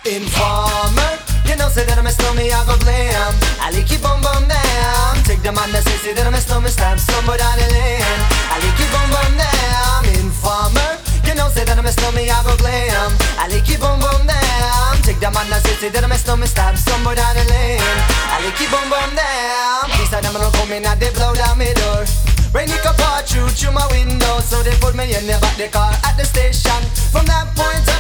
Informer, you know say that I'm a snowman, I go blam. I like keep on down. Take the man that say that I'm a snowman, stamp somewhere down the lane. I like keep on down. Informer, you know say that I'm a snowman, I go glam. I like keep on down. Take the man that say that I'm a snowman, stamp somewhere down the lane. I like keep on down. These are them gonna come in and they blow down my door. Rain it can pour through my window, so they put me in the back the car at the station. From that point on